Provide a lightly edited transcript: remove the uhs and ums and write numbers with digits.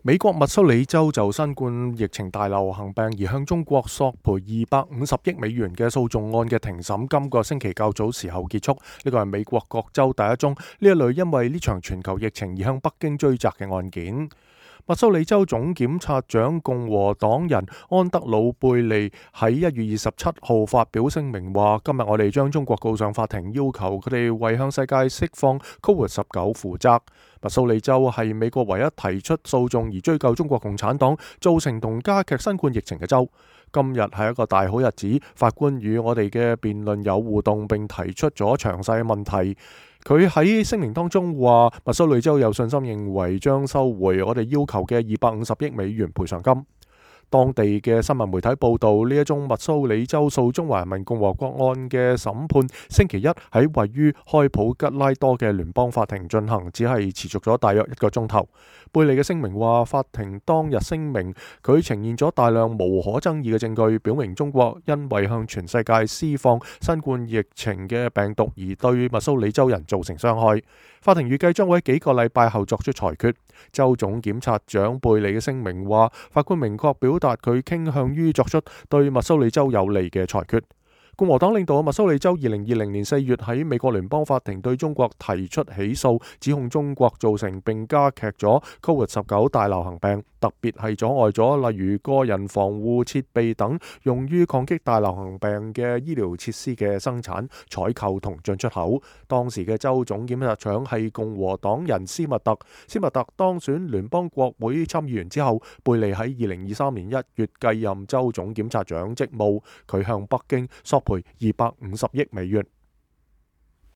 美國密蘇里州就新冠疫情大流行病而向中國索賠250億美元嘅訴訟案嘅庭審今個星期較早時候結束。呢個係美國各州第一宗呢一類因為呢場全球疫情而向北京追責嘅案件。密蘇里州總檢察長共和黨人安德魯貝利喺1月27號發表聲明話：今日我哋將中國告上法庭，要求佢哋為向世界釋放 COVID-19 負責。密蘇里州係美國唯一提出訴訟而追究中國共產黨造成同加劇新冠疫情嘅州。今日係一個大好日子，法官與我哋嘅辯論有互動，並提出咗詳細嘅問題。佢喺聲明當中話，密蘇里州有信心認為將收回我哋要求嘅250億美元賠償金。當地嘅新聞媒體報道，呢一宗密蘇里州訴中華人民共和國案嘅審判，星期一喺位於開普吉拉多嘅聯邦法庭進行，只係持續咗大約1個鐘頭。貝利嘅聲明話，法庭當日聲明佢呈現咗大量無可爭議嘅證據，表明中國因為向全世界施放新冠疫情嘅病毒而對密蘇里州人造成傷害。法庭預計將會喺幾個禮拜後作出裁決。州總檢察長貝利嘅聲明話，法官明確表達佢傾向於作出對密蘇里州有利嘅裁決。共和黨領導嘅密蘇里州2020年4月喺美國聯邦法庭對中國提出起訴，指控中國造成並加劇咗 COVID-19 大流行病，特別係阻礙咗例如個人防護設備等用於抗擊大流行病嘅醫療設施嘅生產、採購同進出口。當時嘅州總檢察長係共和黨人斯密特。斯密特當選聯邦國會參議員之後，貝利喺2023年1月繼任州總檢察長職務。佢向北京索賠250億美元。